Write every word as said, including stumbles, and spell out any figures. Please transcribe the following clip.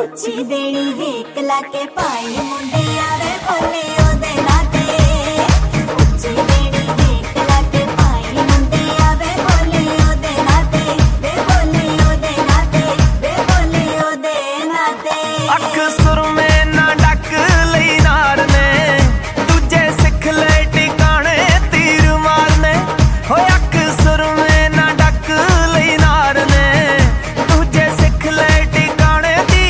ਉੱਚੀ ਦੇਣੀ ਹੀਕ ਲਾ ਕੇ ਪਾਈ ਮੁੰਡਿਆਂ ਵੇ ਬੋਲੇ ਉਹਦੇ ਨਾਤੇ ਉੱਚੀ ਦੇਣੀ ਹੀਕ ਲਾ ਕੇ ਪਾਈ ਮੁੰਡਿਆਂ ਵੇ ਬੋਲੇ ਉਹਦੇ ਨਾਤੇ ਵੇ ਬੋਲੇ ਉਹਦੇ ਨਾਤੇ ਵੇ ਬੋਲੇ ਉਹਦੇ ਨਾਤੇ ਅੱਖ ਸੁਰਮੇ